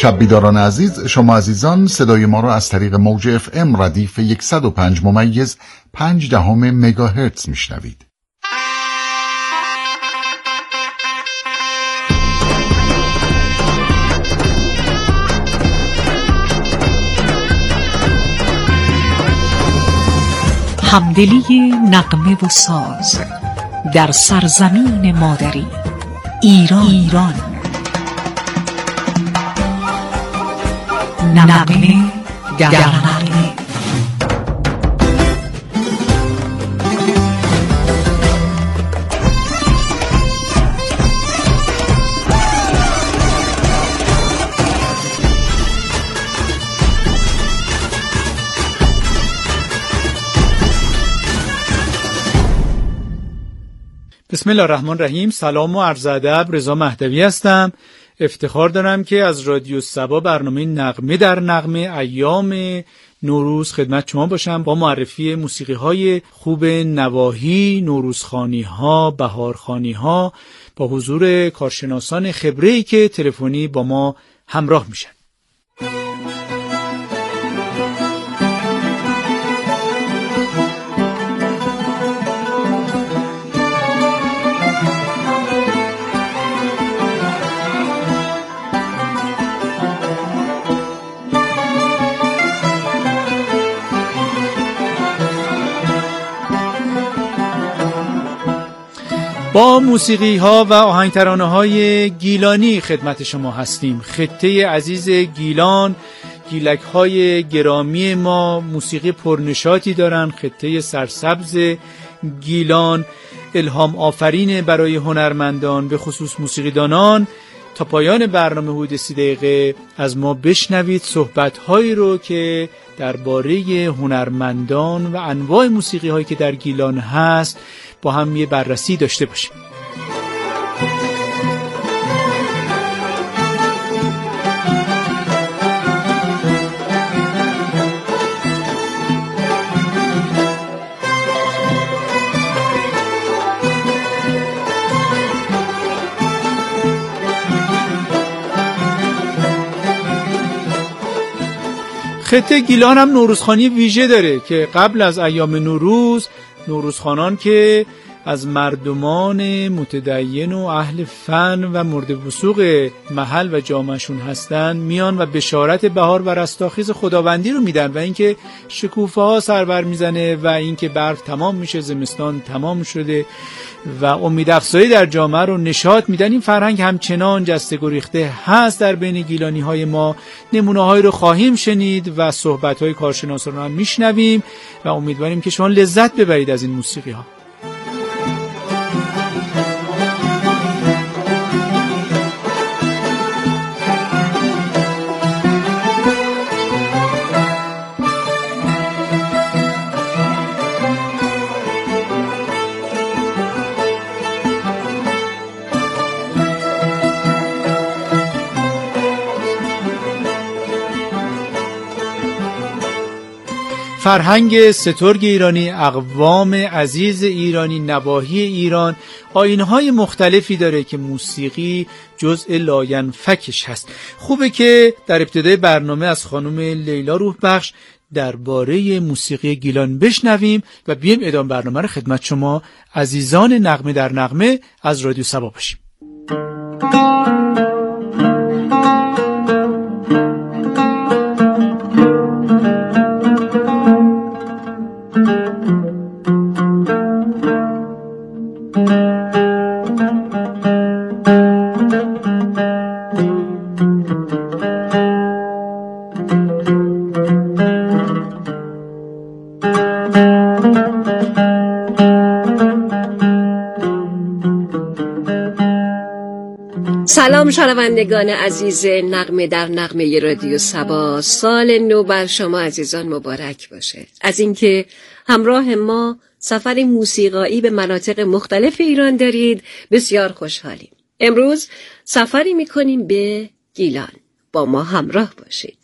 شب بیداران عزیز، شما عزیزان صدای ما را از طریق موج FM ردیف 105.5 مگاهرتز میشنوید. همدلی نغمه و ساز در سرزمین مادری ایران. نغمه در نغمه. بسم الله الرحمن الرحیم. سلام و عرض ادب. رضا مهدوی هستم. افتخار دارم که از رادیو صبا برنامه نغمه در نغمه ایام نوروز خدمت شما باشم با معرفی موسیقی های خوب نواحی، نوروزخوانی ها، بهارخوانی ها، با حضور کارشناسان خبره‌ای که تلفنی با ما همراه میشن. با موسیقی ها و آهنگ ترانه های گیلانی خدمت شما هستیم. خطه عزیز گیلان، گیلک های گرامی ما موسیقی پرنشاطی دارن. خطه سرسبز گیلان الهام آفرین برای هنرمندان، به خصوص موسیقیدانان. تا پایان برنامه حدود 30 دقیقه از ما بشنوید صحبت هایی رو که درباره هنرمندان و انواع موسیقی هایی که در گیلان هست با هم یه بررسی داشته باشیم. خطه گیلان هم نوروزخوانی ویژه داره که قبل از ایام نوروز، نوروزخوانان که از مردمان متدین و اهل فن و مورد وثوق محل و جامعهشون هستن میان و بشارت بهار و رستاخیز خداوندی رو میدن و اینکه شکوفه ها سربر میزنه و اینکه برف تمام میشه، زمستان تمام شده و امید افزایی در جامعه رو نشاط میدن. این فرهنگ همچنان جسته گریخته هست در بین گیلانی های ما. نمونه هایی رو خواهیم شنید و صحبت های کارشناسان رو هم میشنویم و امیدواریم که شما لذت ببرید از این موسیقی ها. فرهنگ سترگ ایرانی، اقوام عزیز ایرانی، نواحی ایران آیین‌های مختلفی داره که موسیقی جزء لاینفکش هست. خوبه که در ابتدای برنامه از خانم لیلا روح بخش درباره موسیقی گیلان بشنویم و بیایم ادامه برنامه رو خدمت شما عزیزان نغمه در نغمه از رادیو صبا باشیم. سلام شنوندگان عزیز نغمه در نغمه رادیو صبا. سال نو بر شما عزیزان مبارک باشه. از اینکه همراه ما سفر موسیقایی به مناطق مختلف ایران دارید بسیار خوشحالیم. امروز سفری میکنیم به گیلان. با ما همراه باشید.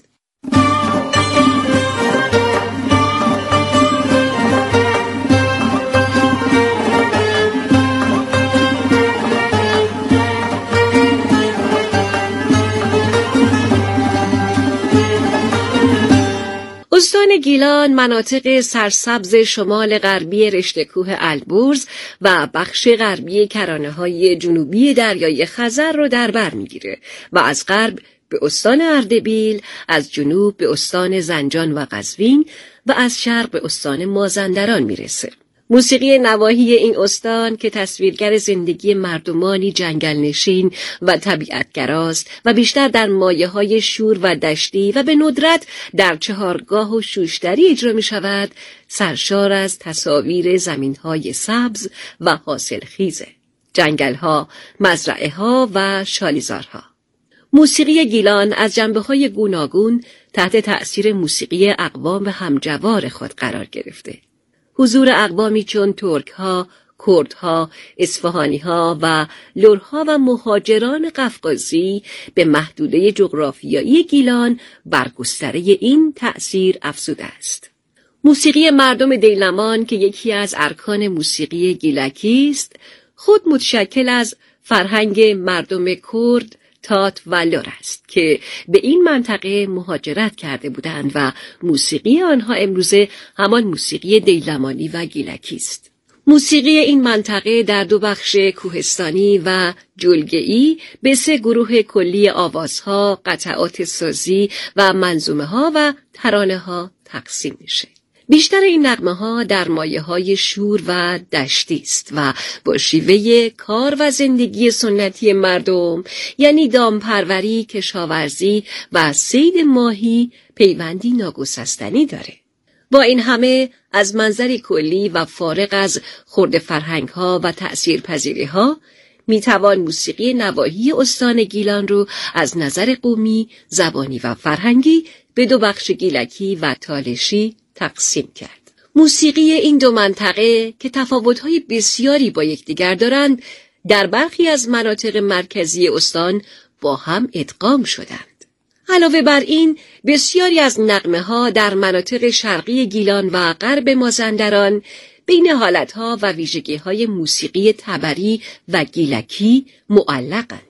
گیلان مناطق سرسبز شمال غربی رشته کوه البرز و بخش غربی کرانه‌های جنوبی دریای خزر رو در بر می‌گیره و از غرب به استان اردبیل، از جنوب به استان زنجان و قزوین و از شرق به استان مازندران میرسه. موسیقی نواحی این استان که تصویرگر زندگی مردمانی جنگل نشین و طبیعتگراست و بیشتر در مایه‌های شور و دشتی و به ندرت در چهارگاه و شوشتری اجرا می شود، سرشار از تصاویر زمین‌های سبز و حاصلخیزه، جنگل‌ها، مزرعه‌ها و شالیزارها. موسیقی گیلان از جنبه‌های گوناگون تحت تأثیر موسیقی اقوام همجوار خود قرار گرفته. حضور اقوامی چون ترک‌ها، کردها، اصفهانی‌ها و لرها و مهاجران قفقازی به محدوده جغرافیایی گیلان بر گستره این تأثیر افزوده است. موسیقی مردم دیلمان که یکی از ارکان موسیقی گیلکی است، خود متشکل از فرهنگ مردم کرد، تات و لر است که به این منطقه مهاجرت کرده بودند و موسیقی آنها امروزه همان موسیقی دیلمانی و گیلکی است. موسیقی این منطقه در دو بخش کوهستانی و جلگه‌ای به سه گروه کلی آوازها، قطعات سازی و منظومه‌ها و ترانه‌ها تقسیم میشه. بیشتر این نغمه‌ها در مایه‌های شور و دشتی است و با شیوه کار و زندگی سنتی مردم، یعنی دامپروری، کشاورزی و صید ماهی، پیوندی ناگسستنی داره. با این همه از منظری کلی و فارغ از خرد فرهنگ‌ها و تأثیرپذیری‌ها، میتوان موسیقی نواحی استان گیلان رو از نظر قومی، زبانی و فرهنگی به دو بخش گیلکی و تالشی تقسیم کرد. موسیقی این دو منطقه که تفاوت‌های بسیاری با یکدیگر دارند، در برخی از مناطق مرکزی استان با هم ادغام شدند. علاوه بر این، بسیاری از نغمه‌ها در مناطق شرقی گیلان و غرب مازندران بین حالت‌ها و ویژگی‌های موسیقی تبری و گیلکی معلقند.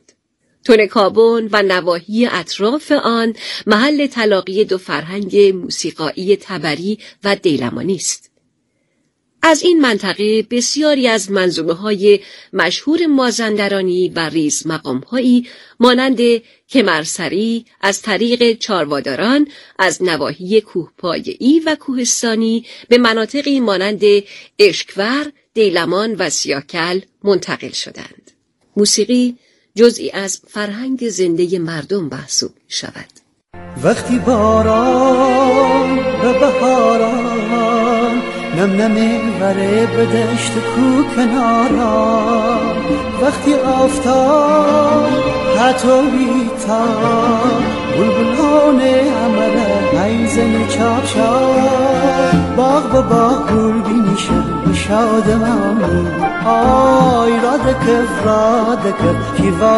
تونکابون و نواحی اطراف آن محل تلاقی دو فرهنگ موسیقایی تبری و دیلمانی است. از این منطقه بسیاری از منظومه‌های مشهور مازندرانی و ریز مقام‌هایی مانند کمرسری از طریق چارواداران از نواحی کوهپایه‌ای و کوهستانی به مناطقی مانند اشکور، دیلمان و سیاکل منتقل شدند. موسیقی جزئی از فرهنگ زنده مردم محسوب می شود. وقتی باران و بهاران نم نمیبره به دشت کو کناران، وقتی آفتاب حتی بیتاب بلبلان عمله حیزن چاپ چاپ باغ با باغ گل بینیشن شادمانی آی رادکف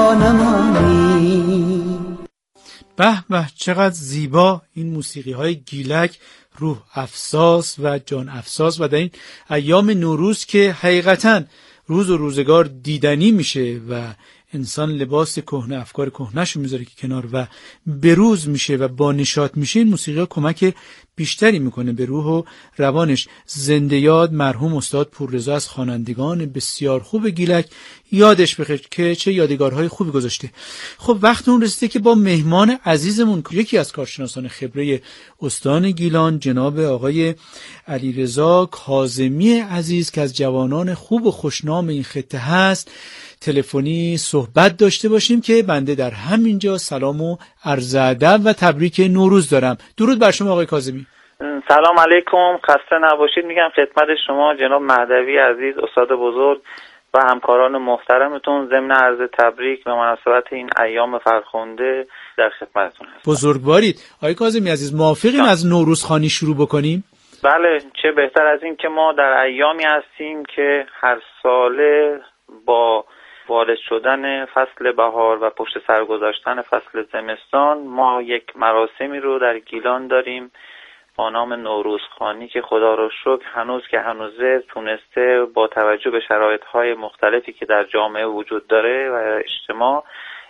کیوانمانی. به به، چقدر زیبا این موسیقی های گیلک، روح افساس و جان افساس، و در این ایام نوروز که حقیقتاً روز و روزگار دیدنی میشه و انسان لباس کهنه، افکار کهنه‌شو میذاره که کنار و بروز میشه و با نشاط میشه، این موسیقی ها کمک بیشتری میکنه به روح و روانش. زنده یاد مرحوم استاد پوررضا از خوانندگان بسیار خوب گیلک، یادش بخیر که چه یادگارهای خوبی گذاشته. خب وقت اون رسیده که با مهمان عزیزمون، یکی از کارشناسان خبره استان گیلان، جناب آقای علیرضا کاظمی عزیز که از جوانان خوب و خوشنام این خطه هست، تلفنی صحبت داشته باشیم که بنده در همینجا سلام و عرض ادب و تبریک نوروز دارم. درود بر شما آقای کاظمی. سلام علیکم، خسته نباشید. میگم خدمت شما جناب مهدوی عزیز، استاد بزرگ و همکاران محترمتون، ضمن عرض تبریک به مناسبت این ایام فرخنده در خدمتتون هستم. بزرگوارید. آقای کاظمی عزیز، موافقیم از نوروزخوانی شروع بکنیم؟ بله، چه بهتر از این که ما در ایامی هستیم که هر ساله با وارد شدن فصل بهار و پشت سر گذاشتن فصل زمستان ما یک مراسمی رو در گیلان داریم با نام نوروزخوانی که خدا رو شکر هنوز که هنوزه تونسته با توجه به شرایط‌های مختلفی که در جامعه وجود داره و اجتماع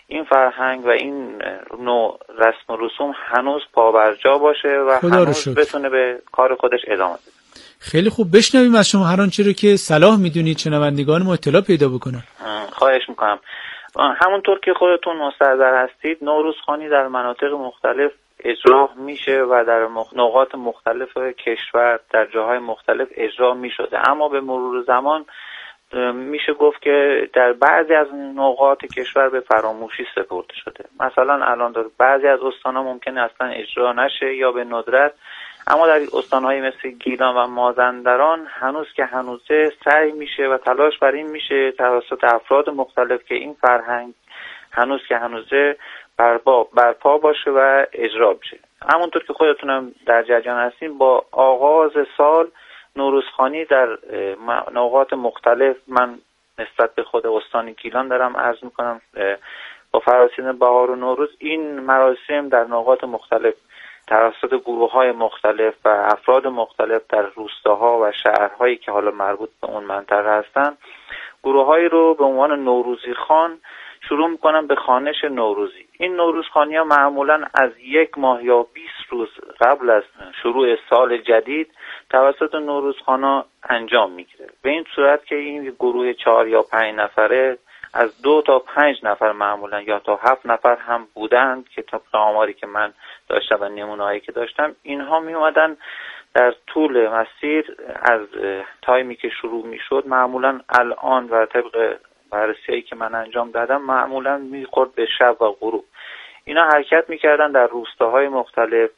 این فرهنگ و این نوع رسم و رسوم هنوز پابرجا باشه و هنوز بتونه به کار خودش ادامه بده. خیلی خوب، بشنویم از شما هر آنچه رو که صلاح میدونید شنوندگان ما اطلاع پیدا بکنن. خواهش میکنم. همونطور که خودتون مستحضر هستید، نوروزخوانی در مناطق مختلف اجرا میشه و در نقاط مختلف کشور در جاهای مختلف اجرا میشده، اما به مرور زمان میشه گفت که در بعضی از نقاط کشور به فراموشی سپرده شده. مثلا الان در بعضی از استان‌ها ممکنه اصلا اجرا نشه یا به ندرت، اما در استان‌های مثل گیلان و مازندران هنوز که هنوزه سعی میشه و تلاش بر این میشه توسط افراد مختلف که این فرهنگ هنوز که هنوزه برپا باشه و اجرا بشه. همونطور که خودتونم در جریان هستین، با آغاز سال نوروزخوانی در نقاط مختلف، من نسبت به خود استان گیلان دارم عرض میکنم، با فراسیدن بهار و نوروز این مراسم در نقاط مختلف توسط گروه‌های مختلف و افراد مختلف در روستاها و شهرهایی که حالا مربوط به اون منطقه هستن، گروه‌هایی رو به عنوان نوروزی خان شروع میکنن به خوانش نوروزی. این نوروزخوانی‌ها معمولاً از 1 ماه یا 20 روز قبل از شروع سال جدید توسط نوروزخوانا انجام میگیره. به این صورت که این گروه 4 یا 5 نفره از 2 تا 5 نفر معمولا یا تا 7 نفر هم بودند که طبق آماری که من داشتم و نمونه‌هایی که داشتم، اینها می اومدن در طول مسیر از تایمی که شروع میشد، معمولا الان و طبق بررسی‌هایی که من انجام دادم معمولا میخورد به شب و غروب، اینا حرکت میکردن در روستاهای مختلف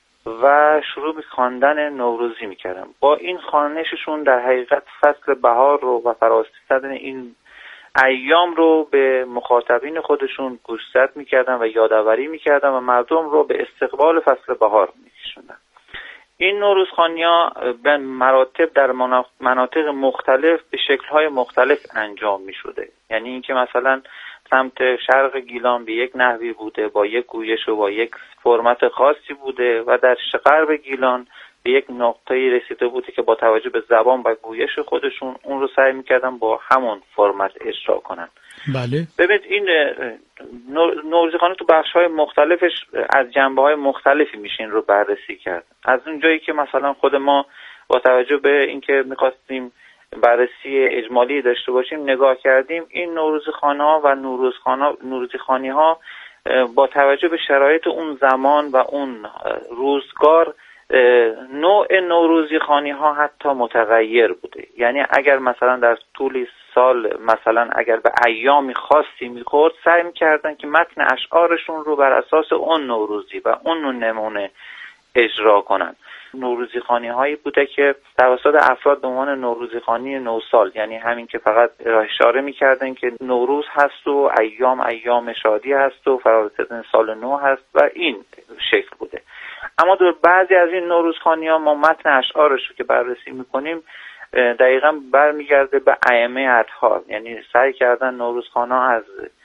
و شروع به خواندن نوروزی میکردن. با این خوانششون در حقیقت فصل بهار رو و فرارسیدن این ایام رو به مخاطبین خودشون گوشزد میکردن و یادآوری میکردن و مردم رو به استقبال فصل بهار میکشوندن. این نوروزخوانی‌ها به مراتب در مناطق مختلف به شکل‌های مختلف انجام می‌شده. یعنی اینکه مثلا سمت شرق گیلان به یک نحوی بوده، با یک گویش و با یک فرمت خاصی بوده و در غرب گیلان به یک نقطه‌ای رسیده بوده که با توجه به زبان و گویش خودشون اون رو سعی می‌کردن با همون فرمت اجرا کنن. بله. ببینید این نوروزخوانی تو بخش‌های مختلفش از جنبه‌های مختلفی میشه این رو بررسی کرد. از اونجایی که مثلا خود ما با توجه به اینکه می‌خواستیم بررسی اجمالی داشته باشیم نگاه کردیم، این نوروزخوانی‌ها و نوروزخوانی‌ها با توجه به شرایط اون زمان و اون روزگار نوع نوروزخوانی‌ها حتی متغیر بوده. یعنی اگر مثلا در طول سال مثلا اگر به ایامی خاصی میخورد، سعی میکردن که متن اشعارشون رو بر اساس اون نوروزی و اون نمونه اجرا کنن. نوروزخوانی‌هایی بوده که توسط افراد به عنوان نوروزخوانی نوسال، یعنی همین که فقط اشاره میکردن که نوروز هست و ایام شادی هست و فرارسیدن سال نو هست و این شکل بوده. اما در بعضی از این نوروزخوانی‌ها ما متن اشعارش رو که بررسی میکنیم دقیقاً برمیگرده به ائمه اطهار، یعنی سعی کردن نوروزخوانا از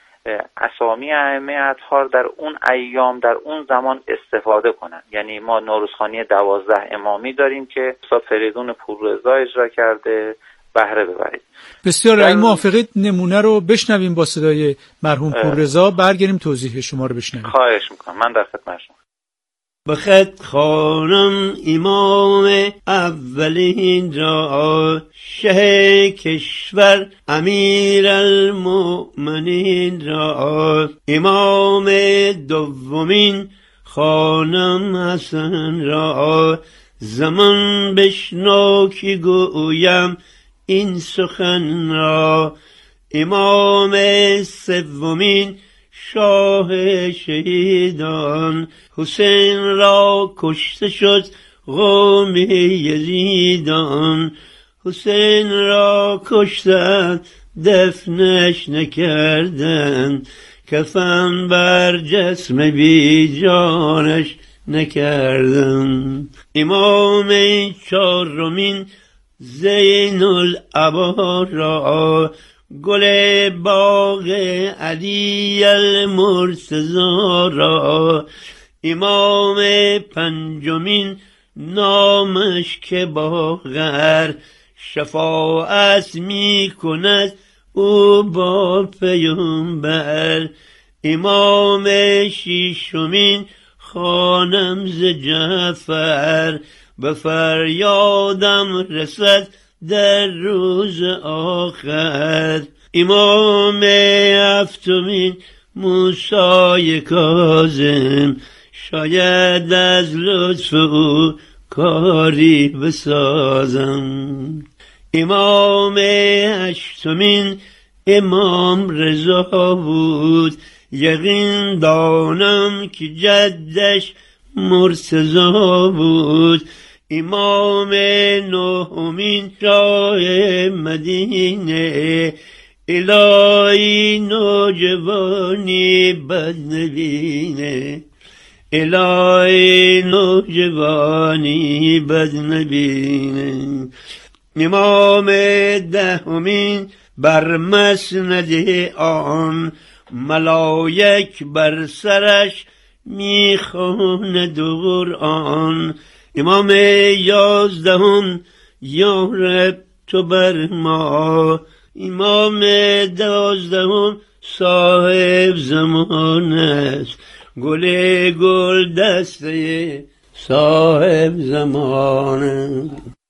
اسامی ائمه اطهار در اون ایام در اون زمان استفاده کنن. یعنی ما نوروزخوانی 12 امامی داریم که استاد فریدون پوررضا اجرا کرده، بهره ببرید. بسیار اگه موافقید نمونه رو بشنویم با صدای مرحوم پوررضا، برگردیم توضیح شما رو بشنویم. خواهش میکنم، من در خدمت شما. بخط خانم امام اولین را، شه کشور امیر المؤمنین را، امام دومین خانم حسن را، زمان بشنو که گویم این سخن را، امام سومین شاه شهیدان، حسین را کشته شد قوم یزیدان، حسین را کشتن دفنش نکردن، کفن بر جسم بی جانش نکردن. امام چهارمین زین العبا را، گل باغ علی المرتضی را، امام پنجمین نامش که باغر، شفاعت می کند او با پیامبر، امام شیشمین خوانم ز جعفر، به فریادم رسد در روز آخر. امام هفتمین موسی کاظم، شاید از لطف او کاری بسازم. امام هشتمین امام رضا بود، یقین دانم که جدش مرتضی بود. امام نهمین شاه مدینه، الهی نوجوانی بد نبینه، الهی نوجوانی بد نبینه. امام دهمین بر مسند آن، ملائک بر سرش میخواند قرآن. امام یازدهم یا رب تو بر ما، امام دوازدهم صاحب زمان است، گل دسته صاحب زمان.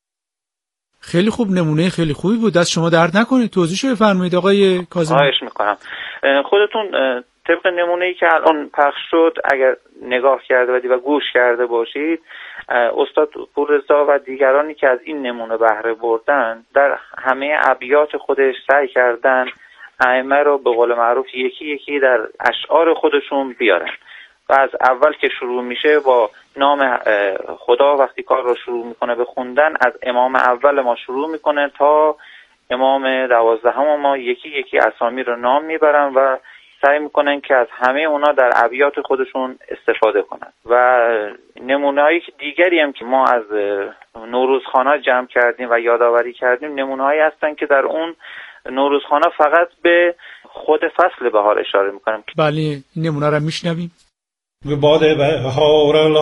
خیلی خوب، نمونه خیلی خوبی بود، دست شما درد نکنه. توضیحشو بفرمایید آقای کاظمی. خواهش میکنم. خودتون طبق نمونه‌ای که الان پخش شد اگر نگاه کرده و گوش کرده باشید، استاد پوررضا و دیگرانی که از این نمونه بهره بردن در همه ابیات خودش سعی کردن ائمه رو به قول معروف یکی یکی در اشعار خودشون بیارن و از اول که شروع میشه با نام خدا وقتی کار رو شروع میکنه به خوندن، از امام اول ما شروع میکنه تا امام 12 ما یکی یکی اسامی رو نام میبرن و سعی میکنن که از همه اونا در ابیات خودشون استفاده کنن. و نمونه‌های دیگری هم که ما از نوروزخوانا جمع کردیم و یادآوری کردیم، نمونه‌هایی هستن که در اون نوروزخوانا فقط به خود فصل بهار اشاره میکنم. بله، نمونه رو میشنویم. باد بهار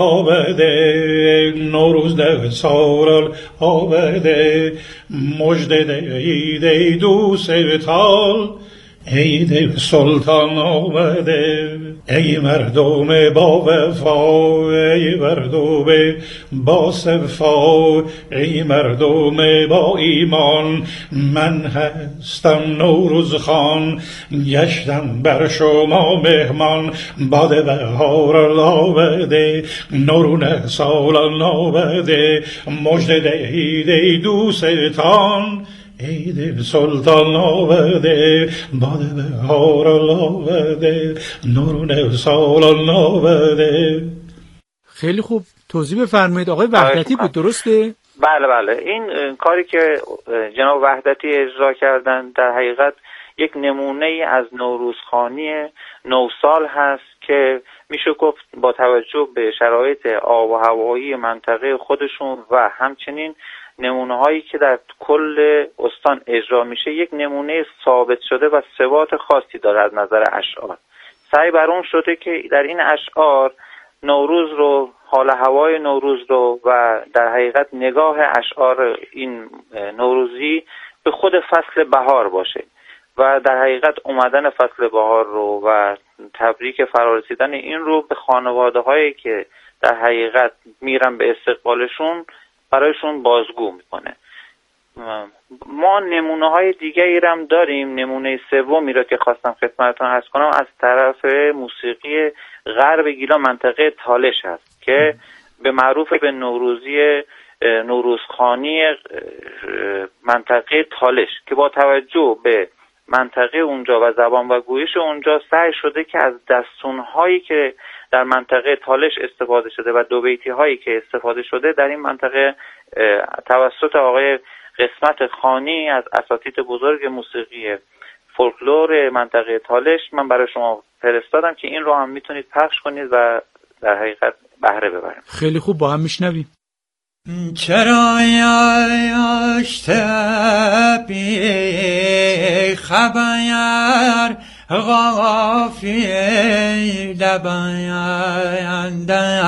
آمده، نوروز ده سال آمده، مژده ده عید دوستان، عید سلطان آمده. ای مردم با وفا، ای مردم با صفا، ای مردم با ایمان، من هستم نوروز خان، گشتم بر شما مهمان. باد بهار آمده، نورون سال آمده، مژده دهید دوستان، عید سلطان آمده. باد بهار آمده، نورون سال آمده. خیلی خوب، توضیح بفرمایید. آقای وحدتی بود، درسته؟ بله، این کاری که جناب وحدتی اجرا کردن در حقیقت یک نمونه از نوروزخوانی نوسال هست که میشه گفت با توجه به شرایط آب و هوایی منطقه خودشون و همچنین نمونه هایی که در کل استان اجرا میشه، یک نمونه ثابت شده و ثبات خاصی داره از نظر اشعار. سعی بر اون شده که در این اشعار نوروز رو، حال هوای نوروز رو و در حقیقت نگاه اشعار این نوروزی به خود فصل بهار باشه و در حقیقت اومدن فصل بهار رو و تبریک فرارسیدن این رو به خانواده هایی که در حقیقت میرن به استقبالشون برایشون بازگو میکنه. ما نمونه های دیگری هم داریم. نمونه سومی رو که خواستم خدمتتون عرض کنم از طرف موسیقی غرب گیلان، منطقه تالش هست که به معروف به نوروزخوانی منطقه تالش که با توجه به منطقه اونجا و زبان و گویش اونجا سعی شده که از دستونهایی که در منطقه تالش استفاده شده و دو بیتی هایی که استفاده شده در این منطقه توسط آقای قسمت خانی از اساتید بزرگ موسیقی فولکلور منطقه تالش من برای شما فرستادم که این رو هم میتونید پخش کنید و در حقیقت بهره ببرید. خیلی خوب، با هم میشنویم. چرا یاشته بی خبر غافی دباینده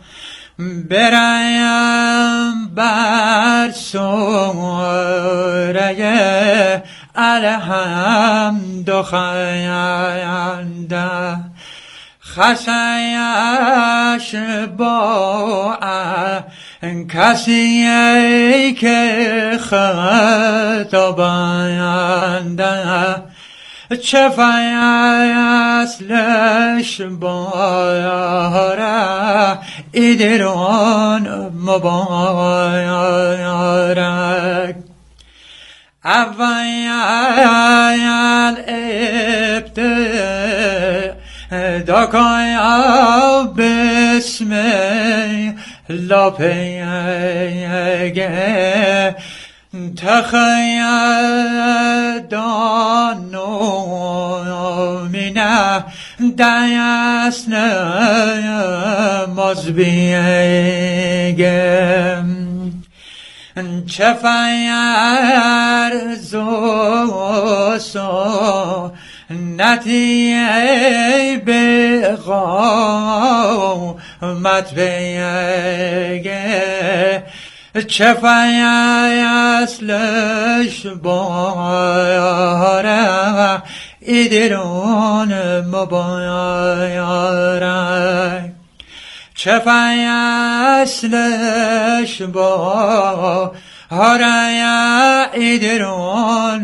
برایم بر سوره الحمد خینده خسیش با کسی که خطا بنده چه فیصلش باره ایدران مبارک اول ابتدا کایا بسم الله پیگه تخیدان مینه دست مزبیگه چه فرز و سنتی به قامت بیگه چه فیصلش باره ایدرون مبارک چه فیصلش باره ایدرون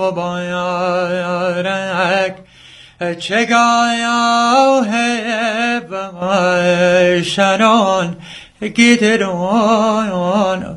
مبارک چه گایاه بشنان گیتران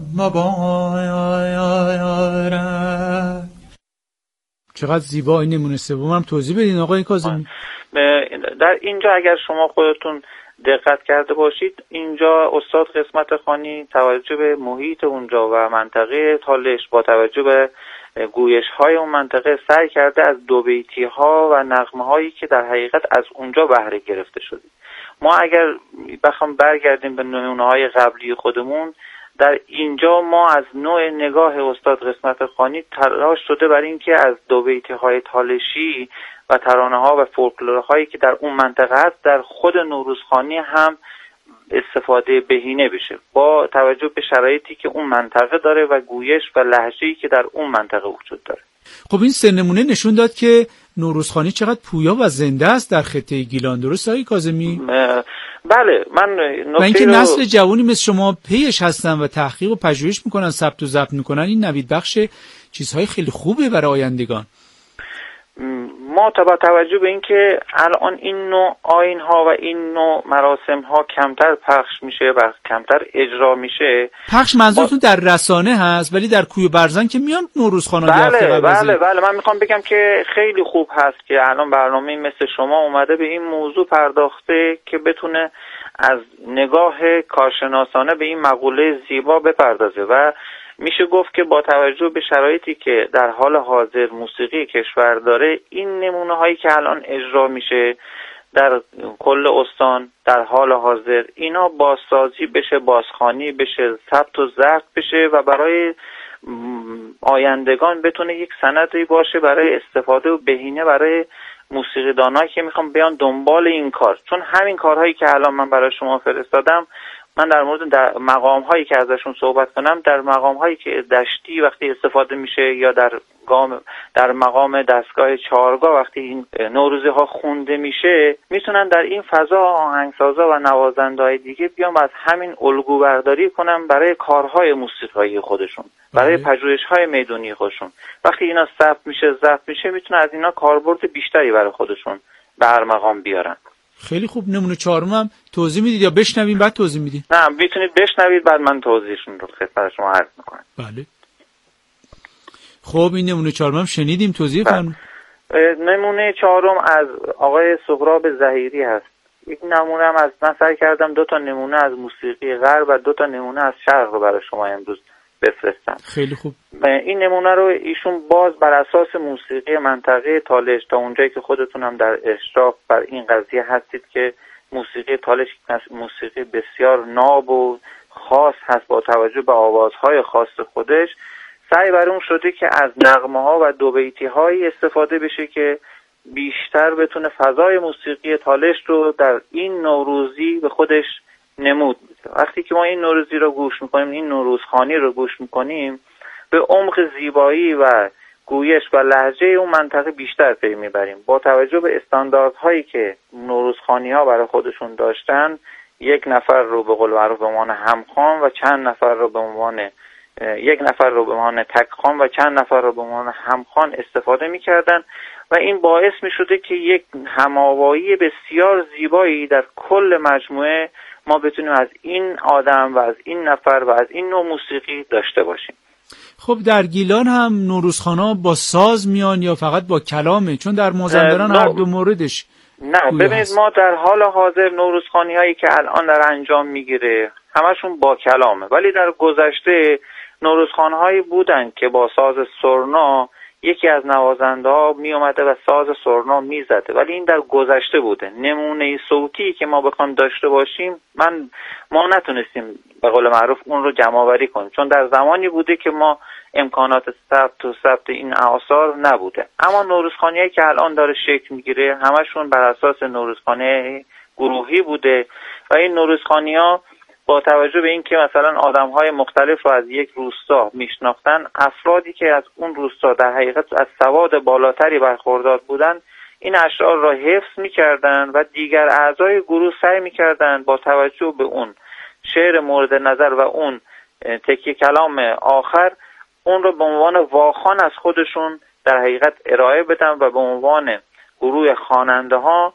مبارک. چقدر زیبا. این نمونه سومم توضیح بدین آقای کاظمی. در اینجا اگر شما خودتون دقت کرده باشید، اینجا استاد قسمت خوانی توجه به محیط اونجا و منطقه تالش با توجه به گویش های اون منطقه سعی کرده از دو بیتی ها و نغمه هایی که در حقیقت از اونجا بهره گرفته شده. ما اگر بخوام برگردیم به نمونه های قبلی خودمون، در اینجا ما از نوع نگاه استاد قسمت خوانی تلاش شده برای اینکه از دو بیتی های تالشی و ترانه ها و فولکلور هایی که در اون منطقه هست در خود نوروزخوانی هم استفاده بهینه بشه با توجه به شرایطی که اون منطقه داره و گویش و لهجه‌ای که در اون منطقه وجود داره. خب این سه نمونه نشون داد که نوروزخوانی چقدر پویا و زنده است در خطه گیلان. درست آقای کاظمی؟ بله. من اینکه نسل جوانی مثل شما پیش هستن و تحقیق و پژوهش میکنن، ثبت و ضبط میکنن، این نوید بخش چیزهای خیلی خوبه برای آیندگان. ما با توجه به اینکه الان این نوع آیین ها و این نوع مراسم ها کمتر پخش میشه و کمتر اجرا میشه. پخش منظورتون در رسانه هست، ولی در کوی برزن که میان نوروزخوانا بله من میخوام بگم که خیلی خوب هست که الان برنامه مثل شما اومده به این موضوع پرداخته که بتونه از نگاه کارشناسانه به این مقوله زیبا بپردازه و میشه گفت که با توجه به شرایطی که در حال حاضر موسیقی کشور داره، این نمونه هایی که الان اجرا میشه در کل استان در حال حاضر، اینا بازسازی بشه، بازخوانی بشه، ثبت و ضبط بشه و برای آیندگان بتونه یک سندی باشه برای استفاده و بهینه برای موسیقیدانایی که میخوام بیان دنبال این کار. چون همین کارهایی که الان من برای شما فرستادم، من در مورد در مقام هایی که ازشون صحبت کنم، در مقام هایی که دشتی وقتی استفاده میشه یا در مقام دستگاه چهارگاه وقتی این نوروزی ها خونده میشه، میتونن در این فضا آهنگسازا و نوازنده های دیگه بیان و از همین الگو برداری کنن برای کارهای موسیقایی خودشون، برای پژوهش های میدانی خودشون. وقتی اینا ضبط میشه میتونن از اینا کاربرد بیشتری برای خودشون به ارمغان بیارن. خیلی خوب. نمونه چهارم هم توضیح میدید یا بشنویم بعد توضیح میدید؟ نه، میتونید بشنوید بعد من توضیحشون رو خدمت شما عرض میکنم. بله. خب این نمونه چهارم هم شنیدیم، توضیح فرمایید. نمونه چهارم از آقای سهراب ظهیری هست. یک نمونه هم من سعی کردم 2 نمونه از موسیقی غرب و 2 نمونه از شرق رو برای شما امروز بفرستم. خیلی خوب. این نمونه رو ایشون باز بر اساس موسیقی منطقه تالش، تا اونجایی که خودتون هم در اشراف بر این قضیه هستید که موسیقی تالش موسیقی بسیار ناب و خاص هست با توجه به آوازهای خاص خودش، سعی بر اون شده که از نغمه ها و دو بیتی هایی استفاده بشه که بیشتر بتونه فضای موسیقی تالش رو در این نوروزی به خودش نمود میده. وقتی که ما این نوروزی رو گوش میکنیم، این نوروزخوانی رو گوش میکنیم، به عمق زیبایی و گویش و لهجه اون منطقه بیشتر پی میبریم. با توجه به استانداردهایی که نوروزخوانی‌ها برای خودشون داشتن، یک نفر رو به قول معروف به عنوان همخوان و چند نفر رو به عنوان یک نفر رو به عنوان تکخوان و چند نفر رو به عنوان همخوان استفاده می‌کردن و این باعث می‌شده که یک هماوایی بسیار زیبایی در کل مجموعه ما بتونیم از این آدم و از این نفر و از این نوع موسیقی داشته باشیم. خب در گیلان هم نوروزخوانا با ساز میان یا فقط با کلامه؟ چون در مازندران هر دو موردش نه. ببینید ما در حال حاضر نوروزخوانی هایی که الان در انجام میگیره همشون با کلامه، ولی در گذشته نوروزخوان هایی بودن که با ساز سرنا یکی از نوازنده ها می اومده و ساز سرنا می زده، ولی این در گذشته بوده. نمونه صوتی که ما بخوایم داشته باشیم ما نتونستیم به قول معروف اون رو جمع آوری کنیم، چون در زمانی بوده که ما امکانات ثبت این آثار نبوده. اما نوروزخوانی‌هایی که الان داره شکل میگیره همشون بر اساس نوروزخوانی گروهی بوده و این نوروزخوانی‌ها با توجه به اینکه مثلا آدم‌های مختلف رو از یک روستا میشناختن، افرادی که از اون روستا در حقیقت از سواد بالاتری برخوردار بودن این اشعار را حفظ می‌کردن و دیگر اعضای گروه سعی می‌کردن با توجه به اون شعر مورد نظر و اون تکیه کلام آخر اون رو به عنوان واخوان از خودشون در حقیقت ارائه بدن و به عنوان گروه خواننده‌ها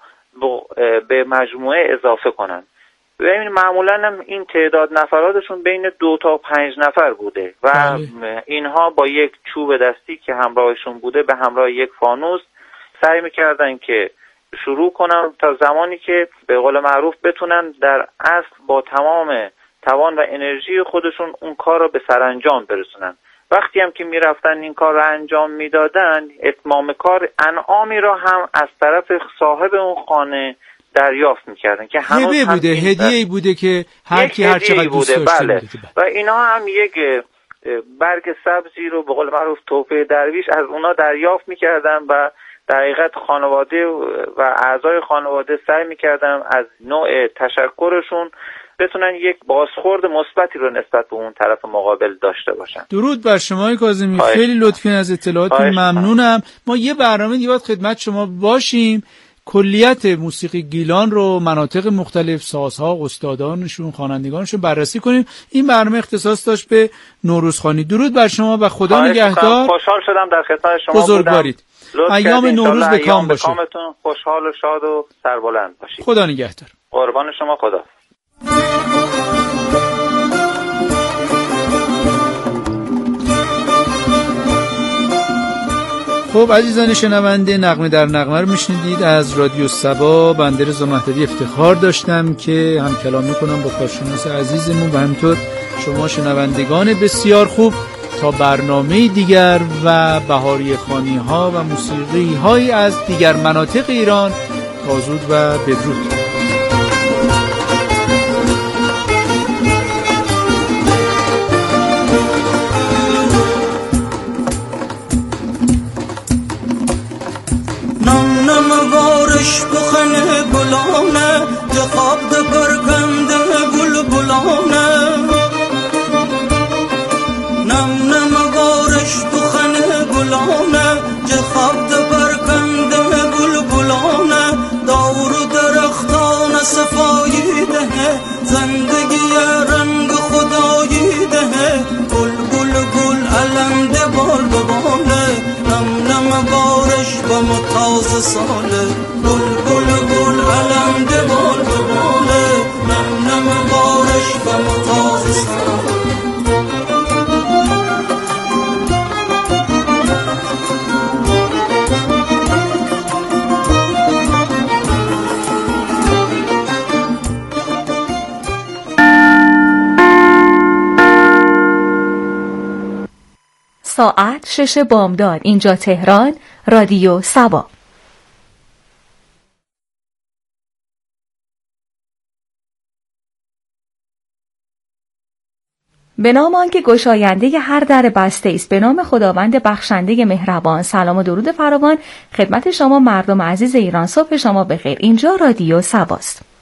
به مجموعه اضافه کنن. ببین معمولا هم این تعداد نفراتشون بین 2 تا 5 نفر بوده و اینها با یک چوب دستی که همراهشون بوده به همراه یک فانوس سعی می‌کردن که شروع کنن تا زمانی که به قول معروف بتونن در اصل با تمام توان و انرژی خودشون اون کار رو به سرانجام برسونن. وقتی هم که میرفتن این کار رو انجام میدادن، اتمام کار انعامی را هم از طرف صاحب اون خانه دریافت میکردن که هنوز هم بوده، هدیه‌ای بوده که هر کی هر چقدر دوست داشته بوده. و اینا هم یک برگ سبزی رو به قول معروف تحفه درویش از اونا دریافت میکردن و در حقیقت خانواده و اعضای خانواده سعی میکردن از نوع تشکرشون بتونن یک بازخورد مثبتی رو نسبت به اون طرف مقابل داشته باشن. درود بر شما کاظمی، خیلی لطفی از اطلاعاتتون ممنونم. ما یه برنامه دیگه باید خدمت شما باشیم، کلیت موسیقی گیلان رو، مناطق مختلف، سازها، استادانشون، خوانندگانشون بررسی کنیم. این برنامه اختصاص داشت به نوروزخوانی. درود بر شما و خدا نگهدار. خوشحال شدم در خدمت شما بزرگوارید. ایام نوروز به کام باشه. کامتون خوشحال و شاد و سربلند باشید. خدا نگهدار. قربان شما. خدا. خب عزیزان شنونده، نغمه در نغمه رو میشنیدید از رادیو سبا. بنده رضا مهدوی افتخار داشتم که هم کلام میکنم با کارشناس عزیزمون و همینطور شما شنوندگان بسیار خوب. تا برنامه دیگر و بهاری خوانی ها و موسیقی های از دیگر مناطق ایران، تا زود و بدرود. وارش بخنه گلانه جخاب ده برگنده بلبلانه نم وارش بخنه گلانه جخاب ده برگنده بلبلانه دور درختان صفایی ده زندگی رنگ خدایی ده گل علم ده بال بباله نم وارش بم تازه ساله گل علم ده بال بباله نم وارش بم تازه ساله. ساعت 6 بامداد. اینجا تهران، رادیو سبا. به نام آنکه گشاینده هر در بسته است، به نام خداوند بخشنده مهربان. سلام و درود فراوان خدمت شما مردم عزیز ایران. صبح شما بخیر. اینجا رادیو سباست.